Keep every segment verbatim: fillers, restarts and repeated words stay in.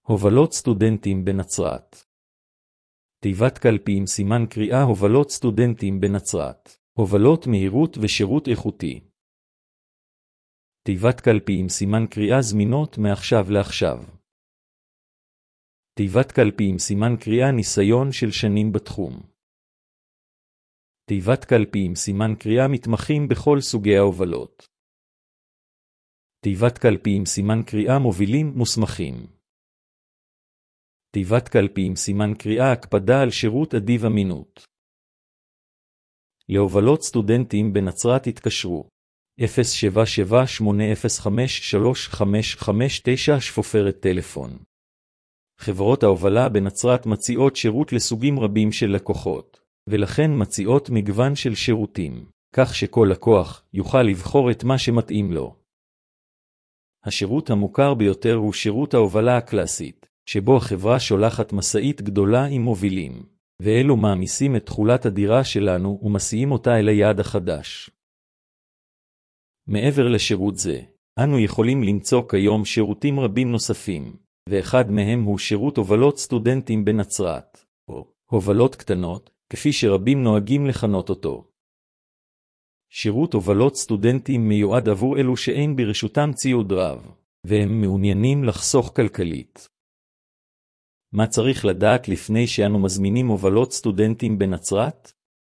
הובלות סטודנטים בנצרת. תיבת קלפי עם סימן קריאה הובלות סטודנטים בנצרת. הובלות מהירות ושירות איכותי. תיבת קלפי עם סימן קריאה זמינות מעכשיו לעכשיו. תיבת קלפי עם סימן קריאה ניסיון של שנים בתחום. תיבת קלפי עם סימן קריאה מתמחים בכל סוגי ההובלות. תיבת קלפי עם סימן קריאה מובילים מוסמכים. תיבת קלפי עם סימן קריאה הקפדה על שירות אדיב אמינות. להובלות סטודנטים בנצרת התקשרו אפס שבע שבע שמונה אפס חמש שלוש חמש חמש תשע שפופרת טלפון. חברות ההובלה בנצרת מציעות שירות לסוגים רבים של לקוחות, ולכן מציעות מגוון של שירותים, כך שכל לקוח יוכל לבחור את מה שמתאים לו. השירות המוכר ביותר הוא שירות ההובלה הקלאסית, שבו החברה שולחת מסעית גדולה עם מובילים, ואלו מעמיסים את תכולת הדירה שלנו ומסיעים אותה אל היעד החדש. מעבר לשירות זה, אנו יכולים למצוא כיום שירותים רבים נוספים, ואחד מהם הוא שירות הובלות סטודנטים בנצרת, או הובלות קטנות, כפי שרבים נוהגים לכנות אותו. שירות הובלות סטודנטים מיועד עבור אלו שאין ברשותם ציוד רב, והם מעוניינים לחסוך כלכלית. מה צריך לדעת לפני שאנו מזמינים הובלות סטודנטים בנצרת?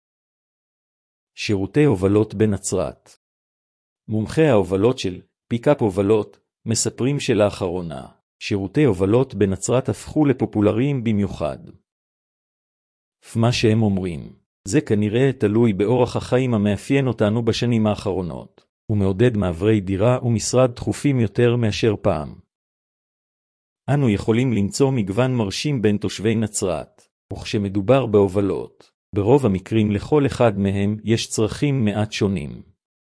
שירותי הובלות בנצרת. מומחי ההובלות של פיקאפ הובלות מספרים שלאחרונה, שירותי הובלות בנצרת הפכו לפופולריים במיוחד. מה שהם אומרים, זה כנראה תלוי באורח החיים המאפיין אותנו בשנים האחרונות, ומעודד מעברי דירה ומשרד דחופים יותר מאשר פעם. אנו יכולים למצוא מגוון מרשים בין תושבי נצרת, וכשמדובר בהובלות, ברוב המקרים לכל אחד מהם יש צרכים מעט שונים.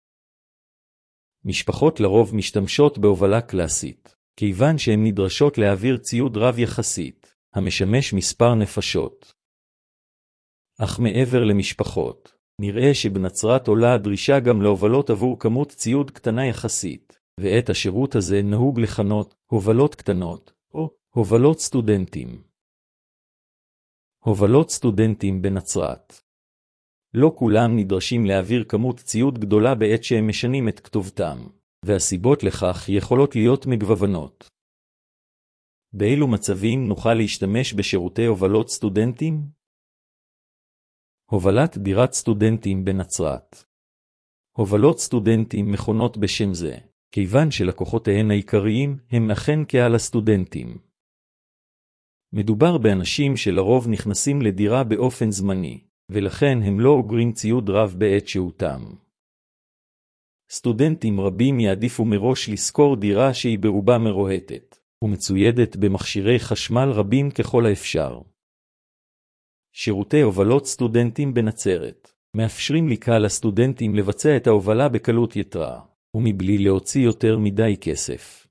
משפחות לרוב משתמשות בהובלה קלאסית, כיוון שהן נדרשות להעביר ציוד רב יחסית, המשמש מספר נפשות. אך מעבר למשפחות, נראה שבנצרת עולה הדרישה גם להובלות עבור כמות ציוד קטנה יחסית, ואת השירות הזה נהוג לכנות הובלות קטנות, או הובלות סטודנטים. הובלות סטודנטים בנצרת. לא כולם נדרשים להעביר כמות ציוד גדולה בעת שהם משנים את כתובתם, והסיבות לכך יכולות להיות מגוונות. באילו מצבים נוכל להשתמש בשירותי הובלות סטודנטים? הובלת דירת סטודנטים בנצרת. הובלות סטודנטים מכונות בשם זה, כיוון שלקוחותיהן העיקריים הם אכן קהל הסטודנטים. מדובר באנשים שלרוב נכנסים לדירה באופן זמני, ולכן הם לא אוגרים ציוד רב בעת שהותם. סטודנטים רבים יעדיפו מראש לשכור דירה שהיא ברובה מרוהטת, ומצוידת במכשירי חשמל רבים ככל האפשר. שירותי הובלות סטודנטים בנצרת מאפשרים לקהל הסטודנטים לבצע את ההובלה בקלות יתרה, ומבלי להוציא יותר מדי כסף.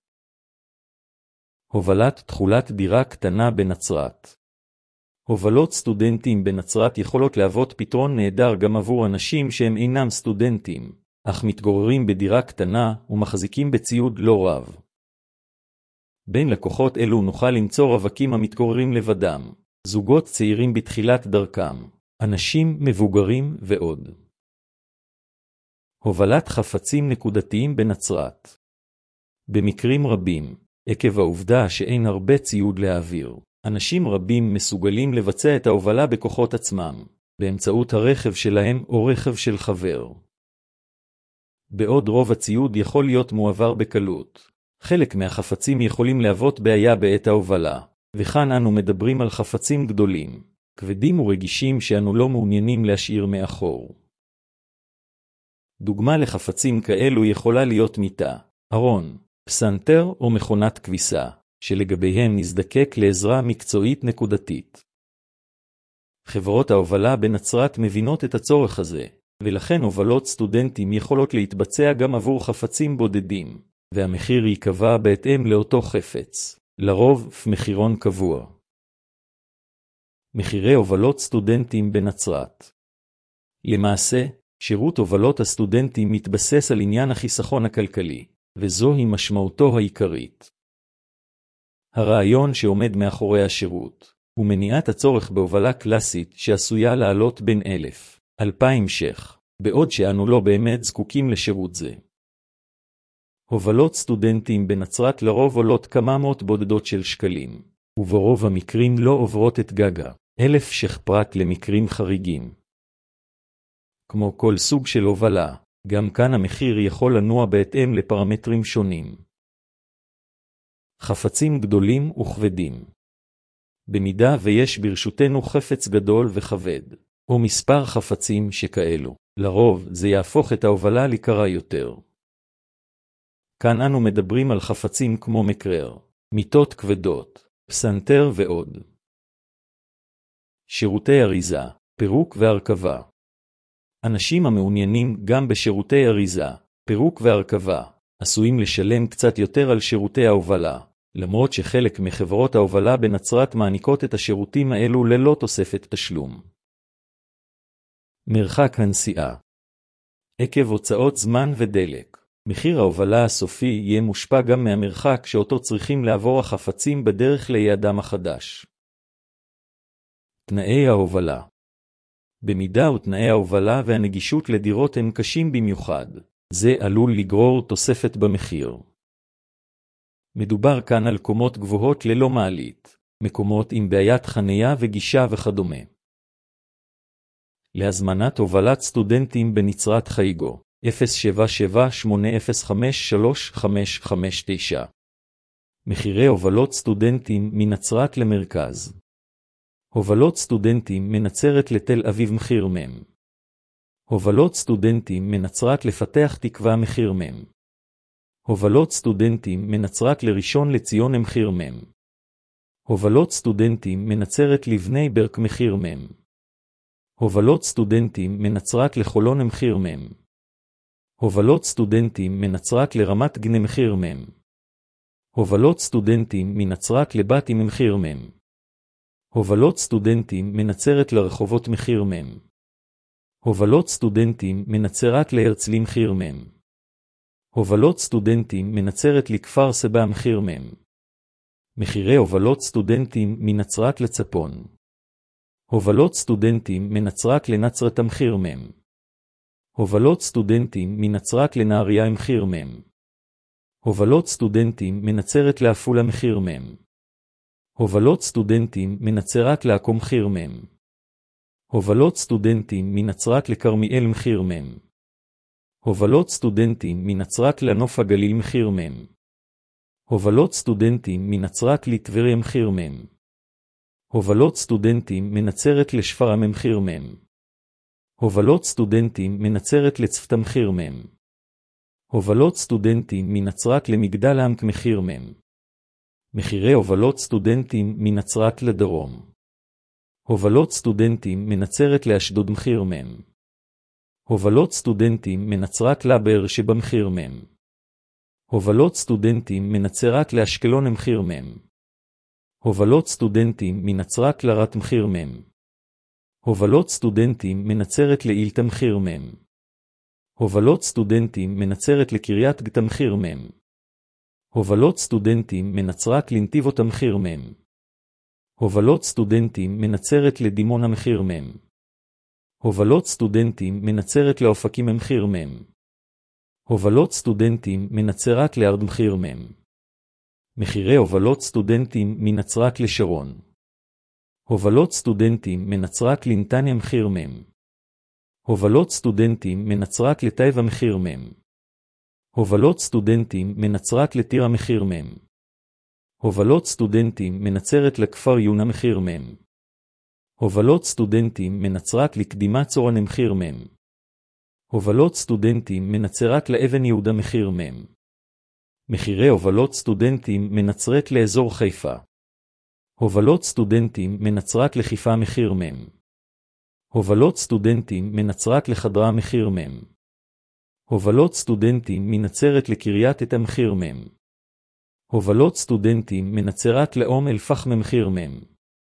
הובלת תכולת דירה קטנה בנצרת. הובלות סטודנטים בנצרת יכולות להוות פתרון נהדר גם עבור אנשים שהם אינם סטודנטים, אך מתגוררים בדירה קטנה ומחזיקים בציוד לא רב. בין לקוחות אלו נוכל למצוא רווקים המתגוררים לבדם, זוגות צעירים בתחילת דרכם, אנשים מבוגרים ועוד. הובלת חפצים נקודתיים בנצרת. במקרים רבים, עקב העובדה שאין הרבה ציוד להעביר, אנשים רבים מסוגלים לבצע את ההובלה בכוחות עצמם, באמצעות הרכב שלהם או רכב של חבר. בעוד רוב הציוד יכול להיות מועבר בקלות, חלק מהחפצים יכולים להוות בעיה בעת ההובלה, וכאן אנו מדברים על חפצים גדולים, כבדים ורגישים שאנו לא מעוניינים להשאיר מאחור. דוגמה לחפצים כאלו יכולה להיות מיטה, ארון, פסנתר או מכונת כביסה, שלגביהם נזדקק לעזרה מקצועית נקודתית. חברות ההובלה בנצרת מבינות את הצורך הזה, ולכן הובלות סטודנטים יכולות להתבצע גם עבור חפצים בודדים, והמחיר ייקבע בהתאם לאותו חפץ, לרוב מחירון קבוע. מחירי הובלות סטודנטים בנצרת. למעשה, שירות הובלות הסטודנטים מתבסס על עניין החיסכון הכלכלי, וזוהי משמעותו העיקרית. הרעיון שעומד מאחורי השירות הוא מניעת הצורך בהובלה קלאסית שעשויה לעלות בין אלף, אלפיים ש"ח, בעוד שאנו לא באמת זקוקים לשירות זה. הובלות סטודנטים בנצרת לרוב עולות כמה מאות בודדות של שקלים, וברוב המקרים לא עוברות את גג אלף ש"ח פרט למקרים חריגים. כמו כל סוג של הובלה, גם כאן המחיר יכול לנוע בהתאם לפרמטרים שונים. חפצים גדולים וכבדים. במידה ויש ברשותנו חפץ גדול וכבד, או מספר חפצים שכאלו, לרוב זה יהפוך את ההובלה לקרה יותר. כאן אנו מדברים על חפצים כמו מקרר, מיטות כבדות, פסנתר ועוד. שירותי אריזה, פירוק והרכבה. אנשים המעוניינים גם בשירותי אריזה, פירוק והרכבה, עשויים לשלם קצת יותר על שירותי ההובלה, למרות שחלק מחברות ההובלה בנצרת מעניקות את השירותים האלו ללא תוספת תשלום. מרחק הנסיעה. עקב הוצאות זמן ודלק, מחיר ההובלה הסופי יהיה מושפע גם מהמרחק שאותו צריכים לעבור החפצים בדרך ליעדם החדש. תנאי ההובלה. במידה ותנאי ההובלה והנגישות לדירות הם קשים במיוחד, זה עלול לגרור תוספת במחיר. מדובר כאן על קומות גבוהות ללא מעלית, מקומות עם בעיית חנייה וגישה וכדומה. להזמנת הובלת סטודנטים בנצרת חייגו, אפס שבע שבע שמונה אפס חמש שלוש חמש חמש תשע. מחירי הובלות סטודנטים מנצרת למרכז. הובלות סטודנטים מנצרת לתל אביב מחיר מם. הובלות סטודנטים מנצרת לפתח תקווה מחיר מם. הובלות סטודנטים מנצרת לראשון לציון מחיר מם. הובלות סטודנטים מנצרת לבני ברק מחיר מם. הובלות סטודנטים מנצרת לחולון מחיר מם. הובלות סטודנטים מנצרת לרמת גנה מחיר מם. הובלות סטודנטים מנצרת לבת עם מחיר מם. הובלות סטודנטים מנצרת לרחובות מחיר מם. הובלות סטודנטים מנצרת להרצלי מחיר מם. הובלות סטודנטים מנצרת לכפר סבא מחיר מם. מחירי הובלות סטודנטים מנצרת לצפון. הובלות סטודנטים מנצרת לנצרת מחיר מם. הובלות סטודנטים מנצרת לנהריה מחיר מם. הובלות סטודנטים מנצרת לעפולה מחיר מם. הובלות סטודנטים מנצרת לעכו מחיר מם. הובלות סטודנטים מנצרת לכרמיאל מחיר מם. הובלות סטודנטים מנצרת לנוף הגליל מחיר מם. הובלות סטודנטים מנצרת לטבריה מחיר מם. הובלות סטודנטים מנצרת לשפרעם מחיר מם. הובלות סטודנטים מנצרת לצפת מחיר מם. הובלות סטודנטים מנצרת למגדל העמק מחיר מם. מחירי הובלות סטודנטים מנצרת לדרום. הובלות סטודנטים מנצרת לאשדוד מחיר מם. הובלות סטודנטים מנצרת לבאר שבע מחיר מם. הובלות סטודנטים מנצרת לאשקלון מחיר מם. הובלות סטודנטים מנצרת לרהט מחיר מם. הובלות סטודנטים מנצרת לאילת מחיר מם. הובלות סטודנטים מנצרת לקריית גת מחיר מם. הובלות סטודנטים מנצרת לנתיבות מחיר מם. הובלות סטודנטים מנצרת לדימונה מחיר מם. הובלות סטודנטים מנצרת לאופקים מחיר מם. הובלות סטודנטים מנצרת לארד מחיר מם. מחירי הובלות סטודנטים מנצרת לשרון. הובלות סטודנטים מנצרת לנתניה מחיר מם. הובלות סטודנטים מנצרת לטייבה מחיר מם. הובלות סטודנטים מנצרת לטירה מחיר מם. הובלות סטודנטים מנצרת לכפר יונה מחיר מם. הובלות סטודנטים מנצרת לקדימה צורן מחיר מם. הובלות סטודנטים מנצרת לאבן יהודה מחיר מם. מחירי הובלות סטודנטים מנצרת לאזור חיפה. הובלות סטודנטים מנצרת לחיפה מחיר מם. הובלות סטודנטים מנצרת לחדרה מחיר מם. הובלות סטודנטים מנצרת לקריית את המחיר מם. הובלות סטודנטים מנצרת לאום אל פחם מחיר מם.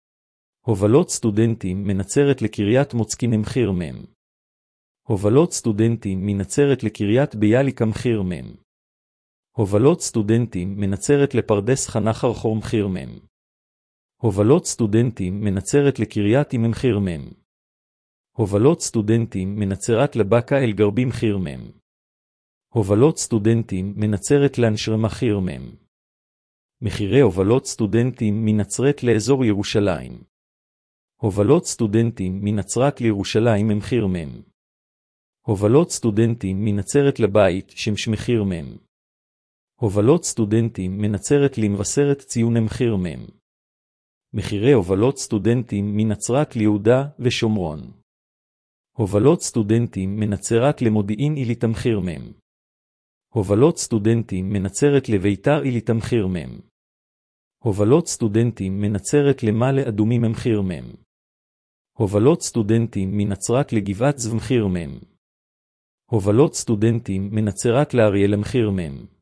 הובלות סטודנטים מנצרת לקריית מוצקין מחיר מם. הובלות סטודנטים מנצרת לקריית ביאליק מחיר מם. הובלות סטודנטים מנצרת לפרדס חנה חרחור מחיר מם. הובלות סטודנטים מנצרת לקריית עם מחיר מם. הובלות סטודנטים מנצרת לבקה אל גרבי מחיר מם. הובלות סטודנטים מנצרת לאנשרם מחיר מם. מחירי הובלות סטודנטים מנצרת לאזור ירושלים. הובלות סטודנטים מנצרת לירושלים מחיר מם. הובלות סטודנטים מנצרת לבית שמש מחיר מם. הובלות סטודנטים מנצרת למבשרת ציון מחיר מם. מחירי הובלות סטודנטים מנצרת ליהודה ושומרון. הובלות סטודנטים מנצרת למודיעין עילית מחיר מם. הובלות סטודנטים מנצרת לביתר עילית מחיר מם. הובלות סטודנטים מנצרת למעלה אדומים מחיר מם. הובלות סטודנטים מנצרת לגבעת זו מחיר מם. הובלות סטודנטים מנצרת לאריאל מחיר מם.